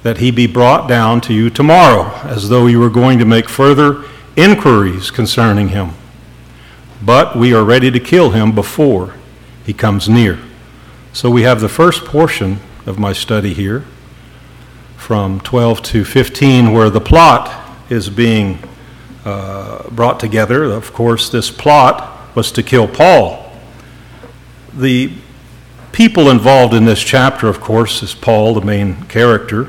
that he be brought down to you tomorrow, as though you were going to make further inquiries concerning him. But we are ready to kill him before he comes near." So we have the first portion of my study here, from 12 to 15, where the plot is being brought together. Of course, this plot was to kill Paul. The people involved in this chapter, of course, is Paul, the main character.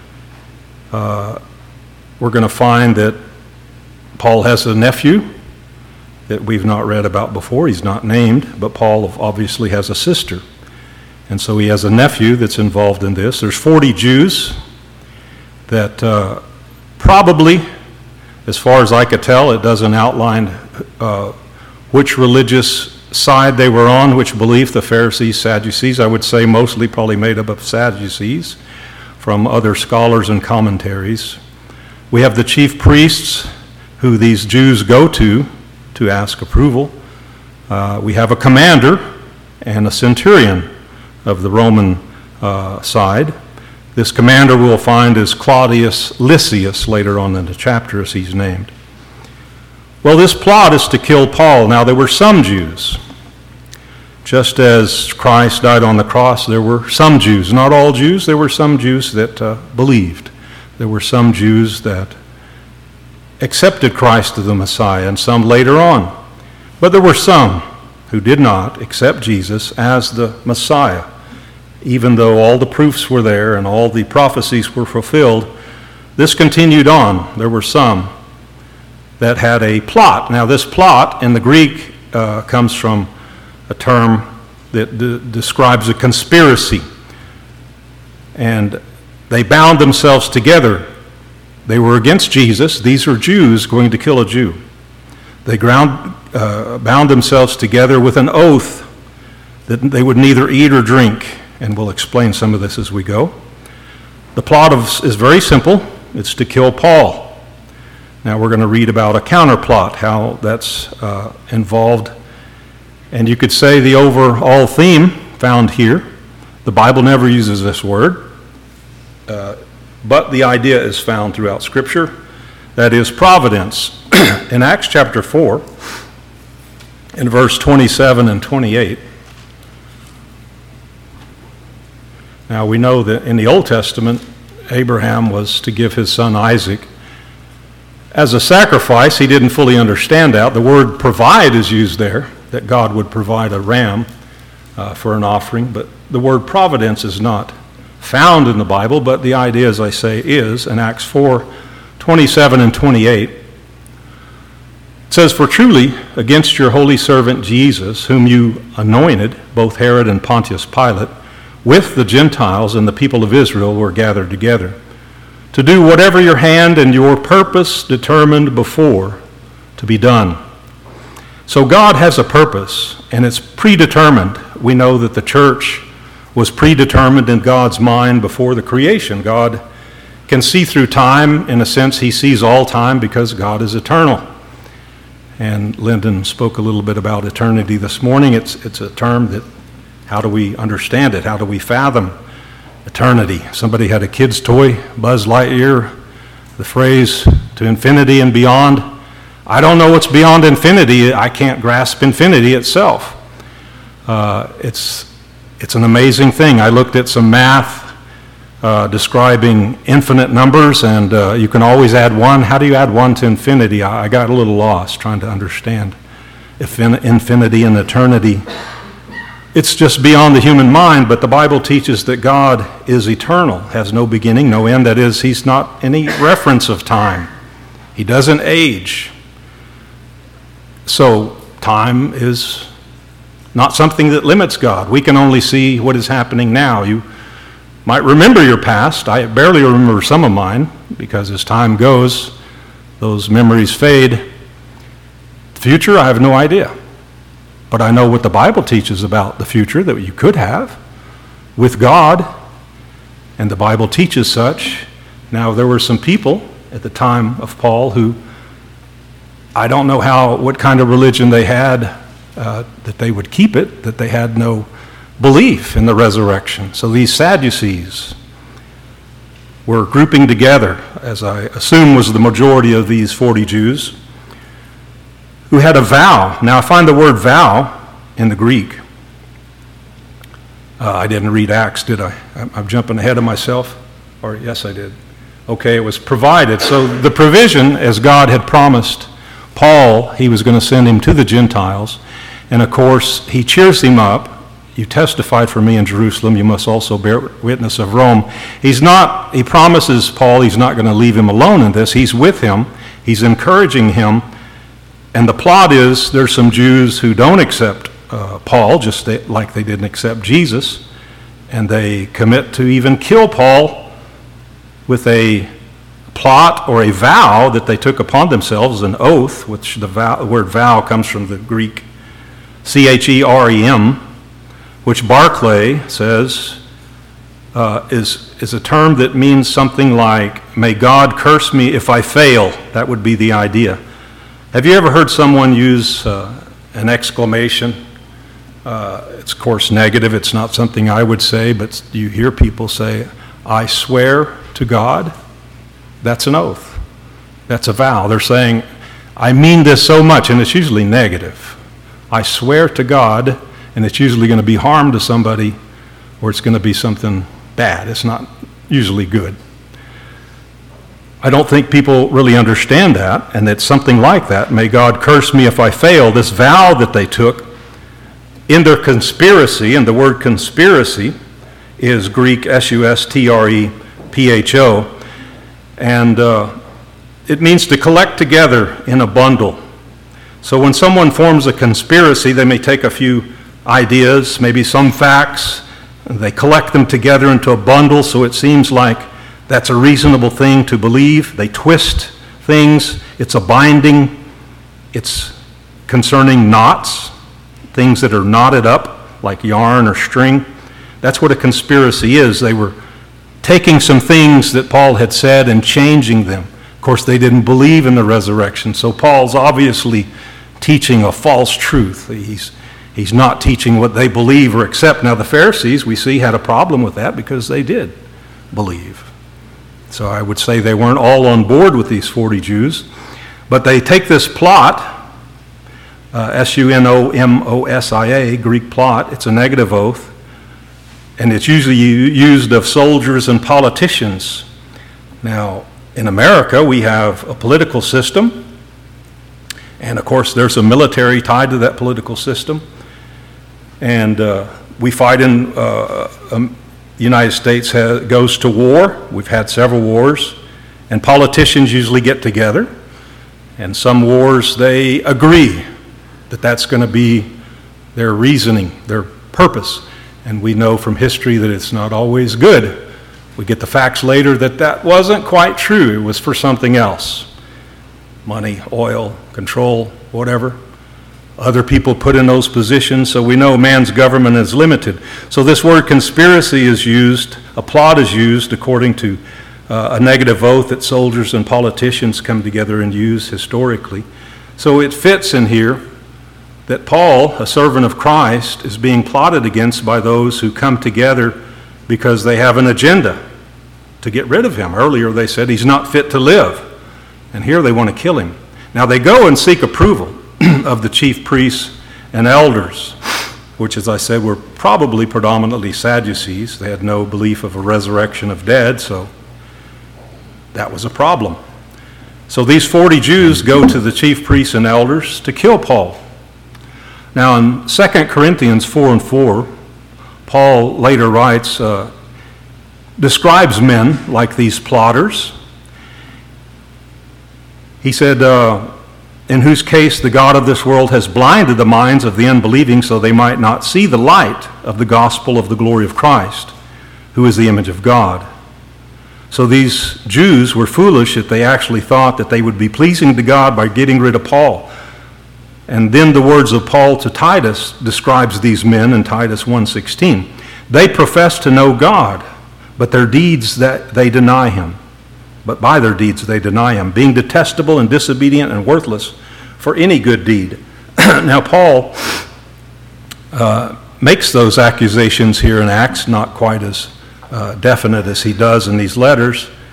We're going to find that Paul has a nephew that we've not read about before. He's not named, but Paul obviously has a sister. And so he has a nephew that's involved in this. There's 40 Jews that probably, as far as I could tell, it doesn't outline which religious side they were on, which belief, the Pharisees, Sadducees. I would say mostly probably made up of Sadducees from other scholars and commentaries. We have the chief priests who these Jews go to ask approval. We have a commander and a centurion of the Roman side. This commander we'll find is Claudius Lysias later on in the chapter, as he's named. Well, this plot is to kill Paul. Now, there were some Jews. Just as Christ died on the cross, there were some Jews. Not all Jews. There were some Jews that believed. There were some Jews that accepted Christ as the Messiah, and some later on. But there were some who did not accept Jesus as the Messiah. Even though all the proofs were there and all the prophecies were fulfilled, this continued on. There were some that had a plot. Now, this plot in the Greek comes from a term that describes a conspiracy. And they bound themselves together. They were against Jesus. These were Jews going to kill a Jew. They bound themselves together with an oath that they would neither eat or drink. And we'll explain some of this as we go. The plot is very simple. It's to kill Paul. Now we're going to read about a counterplot, how that's involved. And you could say the overall theme found here, the Bible never uses this word, but the idea is found throughout Scripture. That is providence. In Acts chapter 4, in verse 27 and 28, now we know that in the Old Testament, Abraham was to give his son Isaac as a sacrifice. He didn't fully understand that. The word provide is used there, that God would provide a ram for an offering, but the word providence is not found in the Bible, but the idea, as I say, is in Acts 4, 27 and 28. It says, "For truly against your holy servant Jesus, whom you anointed, both Herod and Pontius Pilate, with the Gentiles and the people of Israel were gathered together, to do whatever your hand and your purpose determined before to be done." So God has a purpose, and it's predetermined. We know that the church was predetermined in God's mind before the creation. God can see through time. In a sense, he sees all time because God is eternal. And Lyndon spoke a little bit about eternity this morning. It's a term that, how do we understand it? How do we fathom eternity? Somebody had a kid's toy, Buzz Lightyear, the phrase, "to infinity and beyond." I don't know what's beyond infinity. I can't grasp infinity itself. It's an amazing thing. I looked at some math describing infinite numbers, and you can always add one. How do you add one to infinity? I got a little lost trying to understand infinity and eternity. It's just beyond the human mind, but the Bible teaches that God is eternal, has no beginning, no end. That is, he's not any reference of time. He doesn't age. So time is not something that limits God. We can only see what is happening now. You might remember your past. I barely remember some of mine, because as time goes, those memories fade. The future, I have no idea. But I know what the Bible teaches about the future that you could have with God, and the Bible teaches such. Now, there were some people at the time of Paul who, I don't know what kind of religion they had, that they would keep it, that they had no belief in the resurrection. So these Sadducees, were grouping together, as I assume was the majority of these 40 Jews, who had a vow. Now, I find the word vow in the Greek. I didn't read Acts, did I? I'm jumping ahead of myself. Or yes, I did. Okay, it was provided. So the provision, as God had promised Paul, he was going to send him to the Gentiles. And of course, he cheers him up. You testified for me in Jerusalem, you must also bear witness of Rome. He promises Paul he's not going to leave him alone in this. He's with him. He's encouraging him. And the plot is there's some Jews who don't accept Paul, just like they didn't accept Jesus. And they commit to even kill Paul with a plot or a vow that they took upon themselves, an oath, which the word vow comes from the Greek CHEREM, which Barclay says is a term that means something like, may God curse me if I fail. That would be the idea. Have you ever heard someone use an exclamation? It's of course negative. It's not something I would say, but you hear people say, I swear to God. That's an oath. That's a vow. They're saying, I mean this so much, and it's usually negative. I swear to God, and it's usually going to be harm to somebody, or it's going to be something bad. It's not usually good. I don't think people really understand that, and it's something like that. May God curse me if I fail. This vow that they took in their conspiracy, and the word conspiracy is Greek SUSTREPHO, and it means to collect together in a bundle. So when someone forms a conspiracy, they may take a few ideas, maybe some facts, and they collect them together into a bundle, so it seems like that's a reasonable thing to believe. They twist things. It's a binding. It's concerning knots, things that are knotted up like yarn or string. That's what a conspiracy is. They were taking some things that Paul had said and changing them. Of course, they didn't believe in the resurrection, so Paul's obviously teaching a false truth. He's not teaching what they believe or accept. Now, the Pharisees, we see, had a problem with that because they did believe. So I would say they weren't all on board with these 40 Jews. But they take this plot, SUNOMOSIA, Greek plot. It's a negative oath. And it's usually used of soldiers and politicians. Now, in America, we have a political system. And of course, there's a military tied to that political system. And we fight in, the United States goes to war. We've had several wars. And politicians usually get together. And some wars, they agree that that's going to be their reasoning, their purpose. And we know from history that it's not always good. We get the facts later that that wasn't quite true. It was for something else. Money, oil, control, whatever. Other people put in those positions, so we know man's government is limited. So this word conspiracy is used, a plot is used according to a negative oath that soldiers and politicians come together and use historically. So it fits in here that Paul, a servant of Christ, is being plotted against by those who come together because they have an agenda to get rid of him. Earlier they said he's not fit to live, and here they want to kill him. Now they go and seek approval of the chief priests and elders, which, as I said, were probably predominantly Sadducees. They had no belief of a resurrection of dead, so that was a problem. So these 40 Jews go to the chief priests and elders to kill Paul. Now in 2 Corinthians 4:4, Paul later writes, describes men like these plotters. He said, in whose case the God of this world has blinded the minds of the unbelieving so they might not see the light of the gospel of the glory of Christ, who is the image of God. So these Jews were foolish that they actually thought that they would be pleasing to God by getting rid of Paul. And then the words of Paul to Titus describes these men in Titus 1:16. They profess to know God, but their deeds that they deny him. But by their deeds they deny him, being detestable and disobedient and worthless for any good deed. Now Paul makes those accusations here in Acts, not quite as definite as he does in these letters.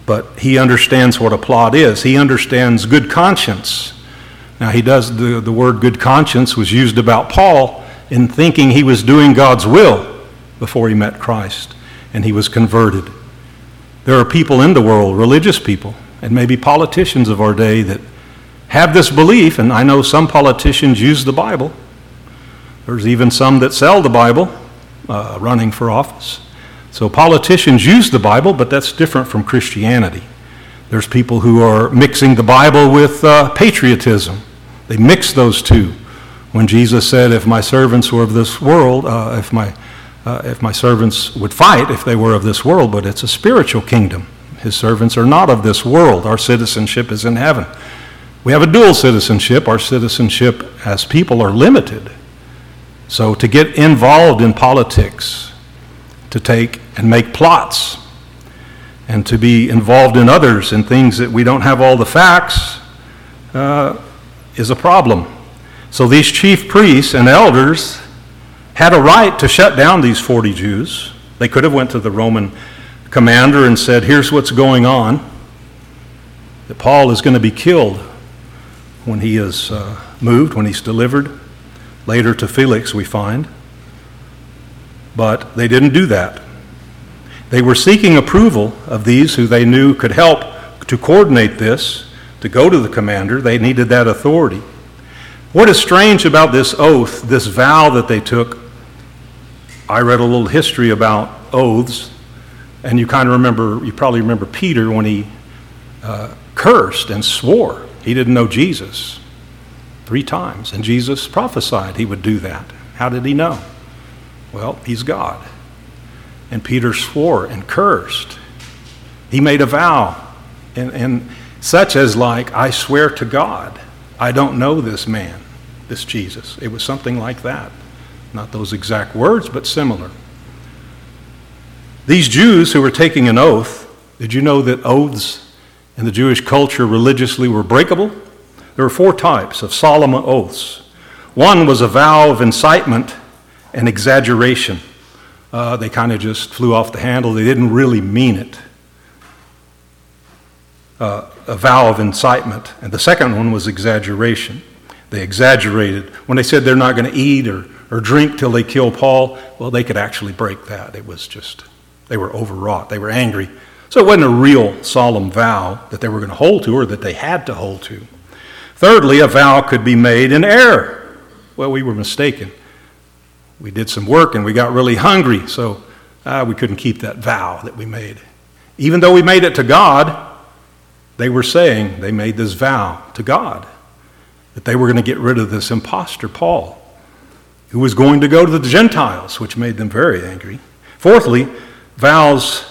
but he understands what a plot is. He understands good conscience. Now, the word good conscience was used about Paul in thinking he was doing God's will before he met Christ and he was converted. There are people in the world, religious people, and maybe politicians of our day that have this belief, and I know some politicians use the Bible. There's even some that sell the Bible running for office. So politicians use the Bible, but that's different from Christianity. There's people who are mixing the Bible with patriotism. They mix those two. When Jesus said, if my servants were of this world, if my servants would fight if they were of this world, but it's a spiritual kingdom. His servants are not of this world. Our citizenship is in heaven. We have a dual citizenship. Our citizenship as people are limited. So to get involved in politics, to take and make plots, and to be involved in others in things that we don't have all the facts is a problem. So these chief priests and elders had a right to shut down these 40 Jews. They could have went to the Roman commander and said, here's what's going on, that Paul is going to be killed when he is moved, when he's delivered. Later to Felix, we find. But they didn't do that. They were seeking approval of these who they knew could help to coordinate this, to go to the commander. They needed that authority. What is strange about this oath, this vow that they took, I read a little history about oaths, and you probably remember Peter when he cursed and swore. He didn't know Jesus 3 times, and Jesus prophesied he would do that. How did he know? Well, he's God. And Peter swore and cursed. He made a vow, and such as like, I swear to God, I don't know this man, this Jesus. It was something like that. Not those exact words, but similar. These Jews who were taking an oath, did you know that oaths in the Jewish culture religiously were breakable? There were 4 types of solemn oaths. One was a vow of incitement and exaggeration. They kind of just flew off the handle. They didn't really mean it. A vow of incitement. And the second one was exaggeration. They exaggerated. When they said they're not going to eat or drink till they kill Paul, well, they could actually break that. It was just, they were overwrought. They were angry. So it wasn't a real solemn vow that they were going to hold to or that they had to hold to. Thirdly, a vow could be made in error. Well, we were mistaken. We did some work and we got really hungry, so we couldn't keep that vow that we made. Even though we made it to God, they were saying they made this vow to God that they were going to get rid of this imposter Paul, who was going to go to the Gentiles, which made them very angry. Fourthly, vows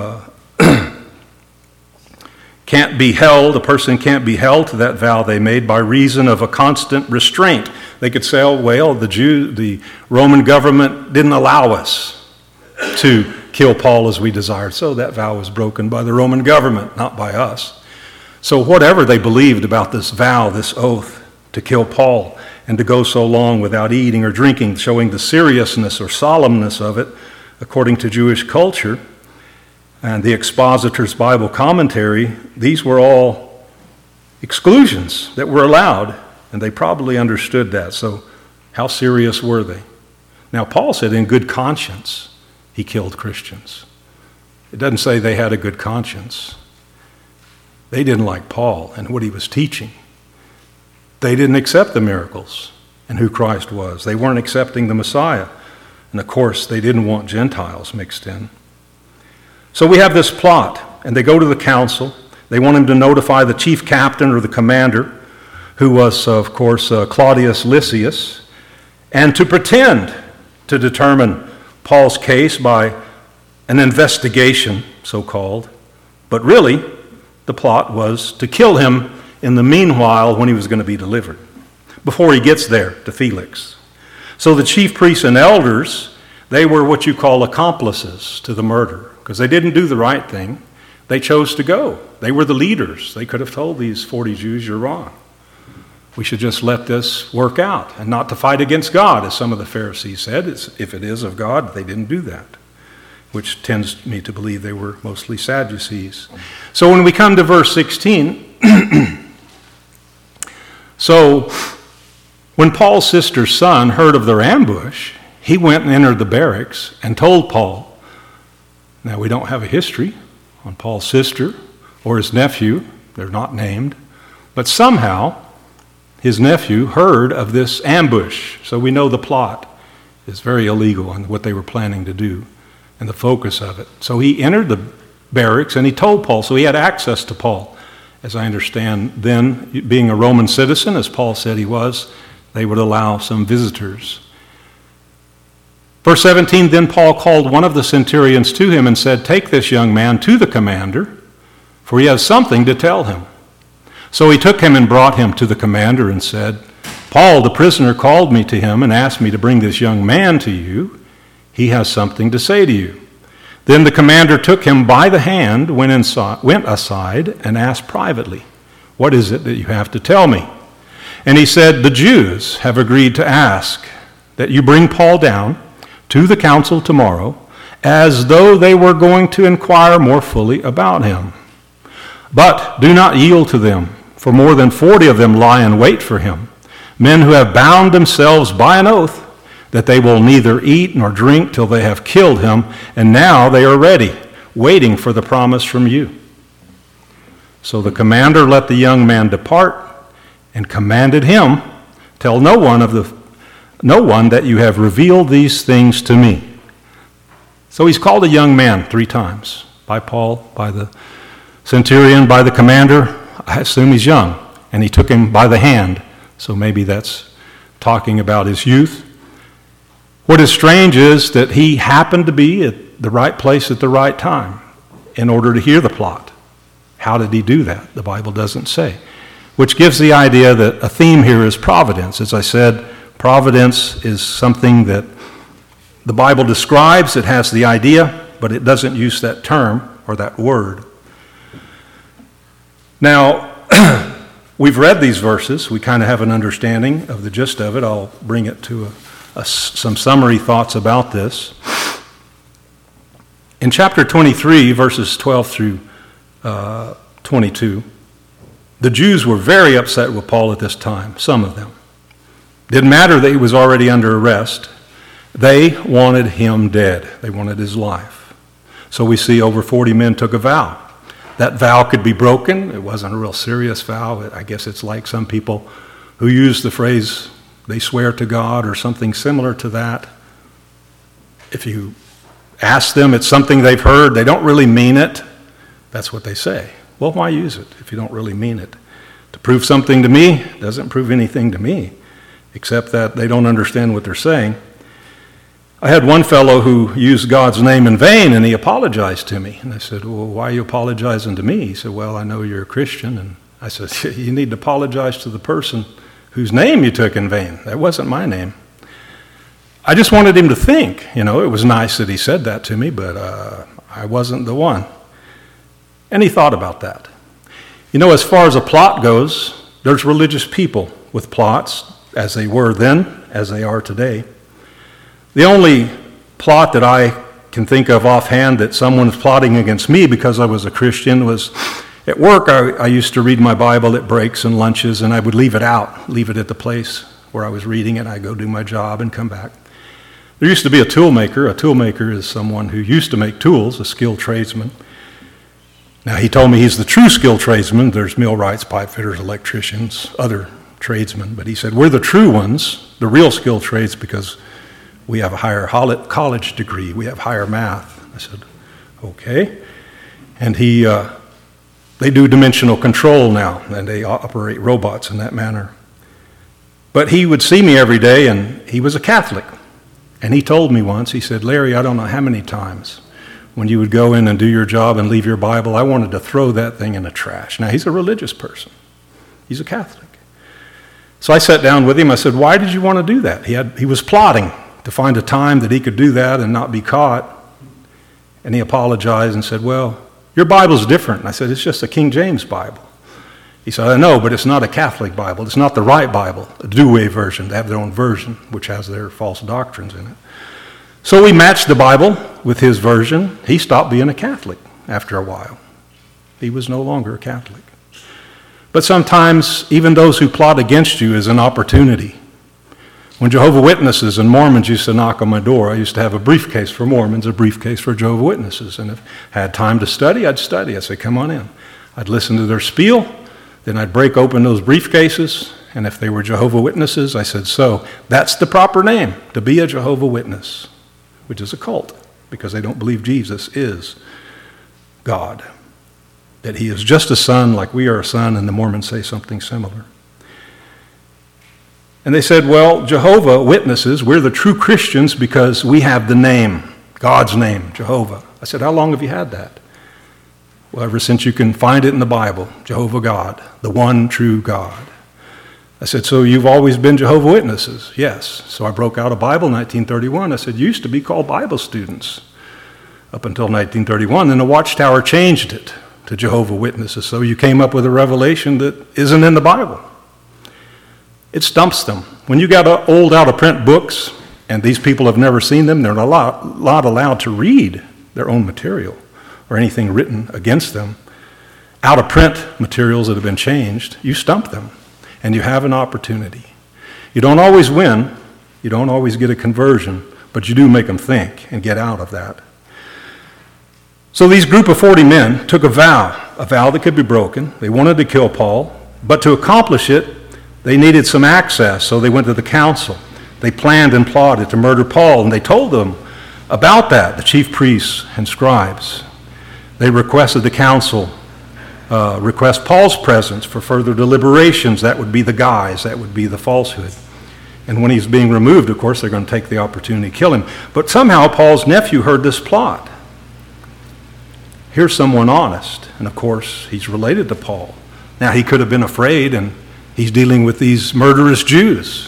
can't be held, a person can't be held to that vow they made by reason of a constant restraint. They could say, oh, well, the Roman government didn't allow us to kill Paul as we desired, so that vow was broken by the Roman government, not by us. So whatever they believed about this vow, this oath to kill Paul and to go so long without eating or drinking, showing the seriousness or solemnness of it, according to Jewish culture, and the expositor's Bible commentary, these were all exclusions that were allowed, and they probably understood that. So how serious were they? Now, Paul said in good conscience he killed Christians. It doesn't say they had a good conscience. They didn't like Paul and what he was teaching. They didn't accept the miracles and who Christ was. They weren't accepting the Messiah. And of course, they didn't want Gentiles mixed in. So we have this plot, and they go to the council. They want him to notify the chief captain or the commander, who was, of course, Claudius Lysias, and to pretend to determine Paul's case by an investigation, so-called. But really, the plot was to kill him in the meanwhile when he was going to be delivered, before he gets there to Felix. So the chief priests and elders, they were what you call accomplices to the murder, because they didn't do the right thing. They chose to go. They were the leaders. They could have told these 40 Jews, you're wrong. We should just let this work out and not to fight against God, as some of the Pharisees said. If it is of God, they didn't do that, which tends me to believe they were mostly Sadducees. So when we come to verse 16, so when Paul's sister's son heard of their ambush, he went and entered the barracks and told Paul. Now, we don't have a history on Paul's sister or his nephew. They're not named. But somehow, his nephew heard of this ambush. So we know the plot is very illegal and what they were planning to do and the focus of it. So he entered the barracks and he told Paul. So he had access to Paul. As I understand, then, being a Roman citizen, as Paul said he was, they would allow some visitors. Verse 17, then Paul called one of the centurions to him and said, take this young man to the commander, for he has something to tell him. So he took him and brought him to the commander and said, Paul, the prisoner, called me to him and asked me to bring this young man to you. He has something to say to you. Then the commander took him by the hand, went aside, and asked privately, what is it that you have to tell me? And he said, the Jews have agreed to ask that you bring Paul down to the council tomorrow, as though they were going to inquire more fully about him. But do not yield to them, for more than 40 of them lie in wait for him, men who have bound themselves by an oath that they will neither eat nor drink till they have killed him, and now they are ready, waiting for the promise from you. So the commander let the young man depart and commanded him, tell no one that you have revealed these things to me. So he's called a young man 3 times, by Paul, by the centurion, by the commander. I assume he's young, and he took him by the hand, so maybe that's talking about his youth. What is strange is that he happened to be at the right place at the right time in order to hear the plot. How did he do that? The Bible doesn't say. Which gives the idea that a theme here is providence. As I said, providence is something that the Bible describes. It has the idea, but it doesn't use that term or that word. Now, we've read these verses. We kind of have an understanding of the gist of it. I'll bring it to some summary thoughts about this. In chapter 23, verses 12 through 22, the Jews were very upset with Paul at this time, some of them. Didn't matter that he was already under arrest. They wanted him dead. They wanted his life. So we see over 40 men took a vow. That vow could be broken. It wasn't a real serious vow. I guess it's like some people who use the phrase, they swear to God or something similar to that. If you ask them, it's something they've heard, they don't really mean it. That's what they say. Well, why use it if you don't really mean it? To prove something to me doesn't prove anything to me, except that they don't understand what they're saying. I had one fellow who used God's name in vain, and he apologized to me. And I said, well, why are you apologizing to me? He said, well, I know you're a Christian. And I said, you need to apologize to the person whose name you took in vain. That wasn't my name. I just wanted him to think. It was nice that he said that to me, but I wasn't the one. And he thought about that. As far as a plot goes, there's religious people with plots, as they were then, as they are today. The only plot that I can think of offhand that someone was plotting against me because I was a Christian was at work. I used to read my Bible at breaks and lunches, and I would leave it at the place where I was reading it. I'd go do my job and come back. There used to be a tool maker. A tool maker is someone who used to make tools, a skilled tradesman. Now, he told me he's the true skilled tradesman. There's millwrights, pipe fitters, electricians, other tradesmen. But he said, we're the true ones, the real skilled trades, because we have a higher college degree. We have higher math. I said, okay. And they do dimensional control now, and they operate robots in that manner. But he would see me every day, and he was a Catholic. And he told me once, he said, Larry, I don't know how many times when you would go in and do your job and leave your Bible, I wanted to throw that thing in the trash. Now, he's a religious person. He's a Catholic. So I sat down with him. I said, why did you want to do that? He was plotting to find a time that he could do that and not be caught. And he apologized and said, well, your Bible's different. And I said, it's just a King James Bible. He said, I know, but it's not a Catholic Bible. It's not the right Bible, a Douay version. They have their own version, which has their false doctrines in it. So we matched the Bible with his version. He stopped being a Catholic after a while. He was no longer a Catholic. But sometimes even those who plot against you is an opportunity. When Jehovah's Witnesses and Mormons used to knock on my door, I used to have a briefcase for Mormons, a briefcase for Jehovah's Witnesses. And if I had time to study, I'd study. I'd say, come on in. I'd listen to their spiel. Then I'd break open those briefcases. And if they were Jehovah's Witnesses, I said, so that's the proper name, to be a Jehovah's Witness, which is a cult, because they don't believe Jesus is God, that he is just a son like we are a son, and the Mormons say something similar. And they said, well, Jehovah Witnesses, we're the true Christians because we have the name, God's name, Jehovah. I said, how long have you had that? Well, ever since you can find it in the Bible, Jehovah God, the one true God. I said, so you've always been Jehovah Witnesses? Yes. So I broke out a Bible in 1931. I said, you used to be called Bible students up until 1931. Then the Watchtower changed it to Jehovah Witnesses. So you came up with a revelation that isn't in the Bible. It stumps them. When you got old out-of-print books, and these people have never seen them, they're not allowed to read their own material or anything written against them. Out-of-print materials that have been changed, you stump them, and you have an opportunity. You don't always win, you don't always get a conversion, but you do make them think and get out of that. So these group of 40 men took a vow that could be broken. They wanted to kill Paul, but to accomplish it, they needed some access, so they went to the council. They planned and plotted to murder Paul, and they told them about that, the chief priests and scribes. They requested the council request Paul's presence for further deliberations. That would be the guise, that would be the falsehood. And when he's being removed, of course, they're going to take the opportunity to kill him. But somehow Paul's nephew heard this plot. Here's someone honest, and of course, he's related to Paul. Now, he could have been afraid, and he's dealing with these murderous Jews.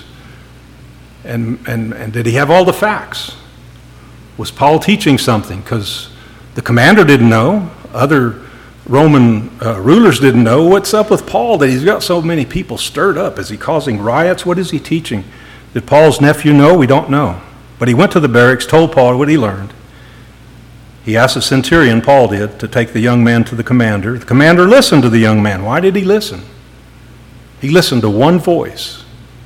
And did he have all the facts? Was Paul teaching something? Because the commander didn't know. Other Roman rulers didn't know. What's up with Paul that he's got so many people stirred up? Is he causing riots? What is he teaching? Did Paul's nephew know? We don't know. But he went to the barracks, told Paul what he learned. He asked the centurion, Paul did, to take the young man to the commander. The commander listened to the young man. Why did he listen? He listened to one voice.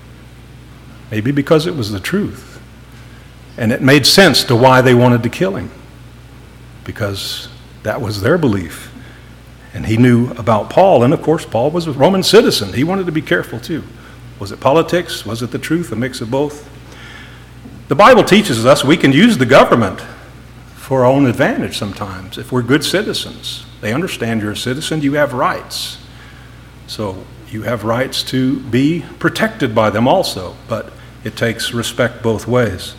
Maybe because it was the truth. And it made sense to why they wanted to kill him. Because that was their belief. And he knew about Paul. And of course, Paul was a Roman citizen. He wanted to be careful too. Was it politics? Was it the truth? A mix of both? The Bible teaches us we can use the government for our own advantage sometimes if we're good citizens. They understand you're a citizen, you have rights. So you have rights to be protected by them also, but it takes respect both ways.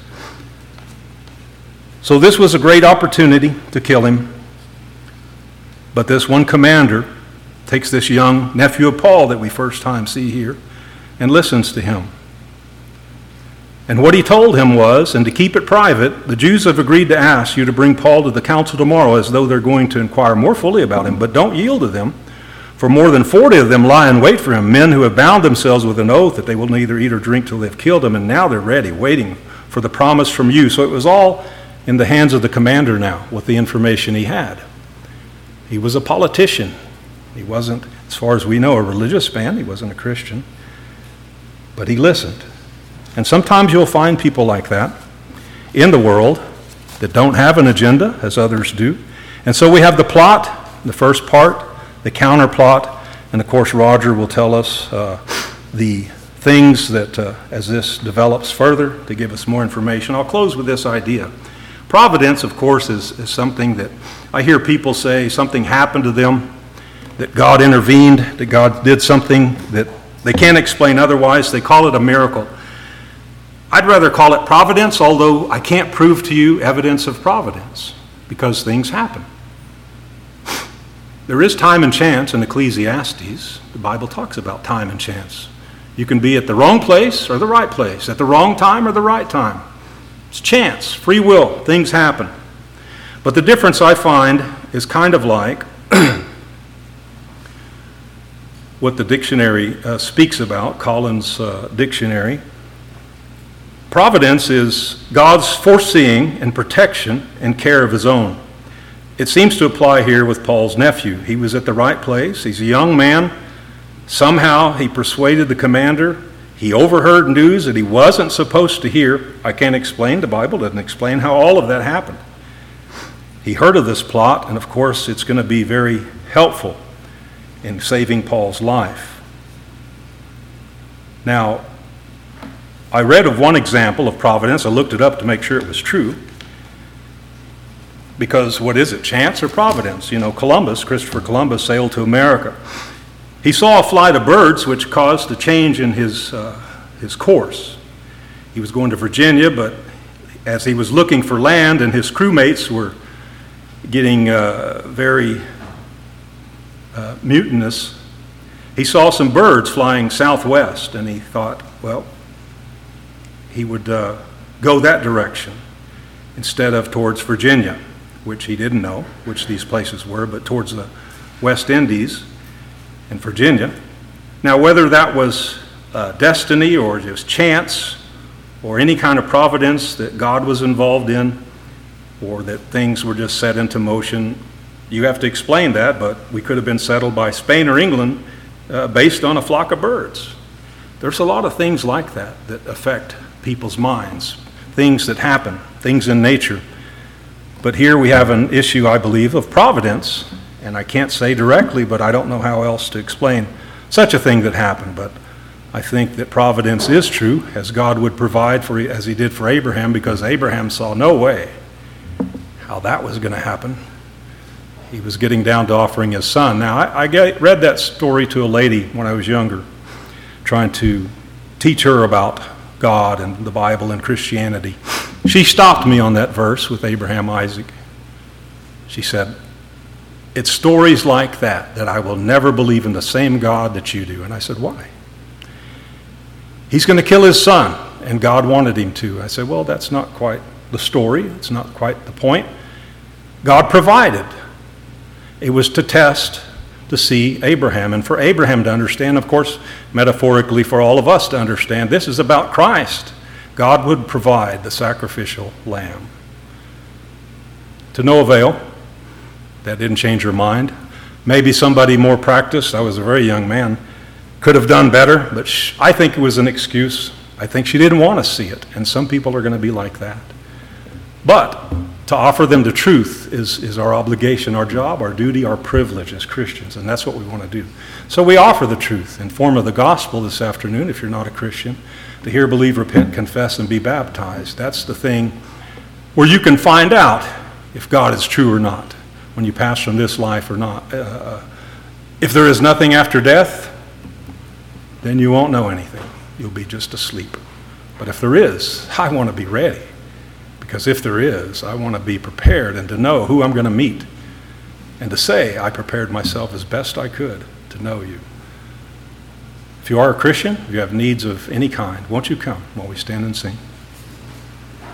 So this was a great opportunity to kill him, but this one commander takes this young nephew of Paul that we first time see here and listens to him. And what he told him was, and to keep it private, the Jews have agreed to ask you to bring Paul to the council tomorrow as though they're going to inquire more fully about him, but don't yield to them. For more than 40 of them lie in wait for him, men who have bound themselves with an oath that they will neither eat or drink till they've killed him, and now they're ready, waiting for the promise from you. So it was all in the hands of the commander now with the information he had. He was a politician. He wasn't, as far as we know, a religious man. He wasn't a Christian. But he listened. And sometimes you'll find people like that in the world that don't have an agenda, as others do. And so we have the plot, the first part, the counter plot, and of course Roger will tell us the things that, as this develops further, to give us more information. I'll close with this idea. Providence, of course, is something that I hear people say something happened to them, that God intervened, that God did something that they can't explain otherwise. They call it a miracle. I'd rather call it providence, although I can't prove to you evidence of providence, because things happen. There is time and chance in Ecclesiastes. The Bible talks about time and chance. You can be at the wrong place or the right place, at the wrong time or the right time. It's chance, free will, things happen. But the difference I find is kind of like what the dictionary speaks about, Collins' dictionary. Providence is God's foreseeing and protection and care of his own. it seems to apply here with Paul's nephew. He was at the right place. He's a young man. Somehow he persuaded the commander. He overheard news that he wasn't supposed to hear. I can't explain. The Bible doesn't explain how all of that happened. He heard of this plot, and of course it's going to be very helpful in saving Paul's life. Now, I read of one example of providence. I looked it up to make sure it was true. Because what is it, chance or providence? You know, Christopher Columbus sailed to America. He saw a flight of birds which caused a change in his course. He was going to Virginia, but as he was looking for land and his crewmates were getting very mutinous, he saw some birds flying southwest, and he thought, well, he would go that direction instead of towards Virginia, which he didn't know which these places were, but towards the West Indies and Virginia. Now, whether that was destiny or just chance or any kind of providence that God was involved in, or that things were just set into motion, you have to explain that, but we could have been settled by Spain or England based on a flock of birds. There's a lot of things like that that affect people's minds, things that happen, things in nature. But here we have an issue, I believe, of providence, and I can't say directly, but I don't know how else to explain such a thing that happened. But I think that providence is true, as God would provide for, as he did for Abraham, because Abraham saw no way how that was going to happen. He was getting down to offering his son. Now, I read that story to a lady when I was younger, trying to teach her about God and the Bible and Christianity. She stopped me on that verse with Abraham, Isaac. She said, it's stories like that I will never believe in the same God that you do. And I said, why? He's going to kill his son, and God wanted him to. I said, well, that's not quite the story. It's not quite the point. God provided. It was to test, to see Abraham, and for Abraham to understand, of course, metaphorically for all of us to understand, this is about Christ. God would provide the sacrificial lamb. To no avail. That didn't change her mind. Maybe somebody more practiced, I was a very young man, could have done better, but I think it was an excuse. I think she didn't want to see it, and some people are going to be like that. But to offer them the truth is our obligation, our job, our duty, our privilege as Christians, and that's what we want to do. So we offer the truth in form of the gospel this afternoon, if you're not a Christian, to hear, believe, repent, confess, and be baptized. That's the thing where you can find out if God is true or not, when you pass from this life or not. If there is nothing after death, then you won't know anything. You'll be just asleep. But if there is, I want to be ready. Because if there is, I want to be prepared and to know who I'm going to meet. And to say, I prepared myself as best I could to know you. If you are a Christian, if you have needs of any kind, won't you come while we stand and sing?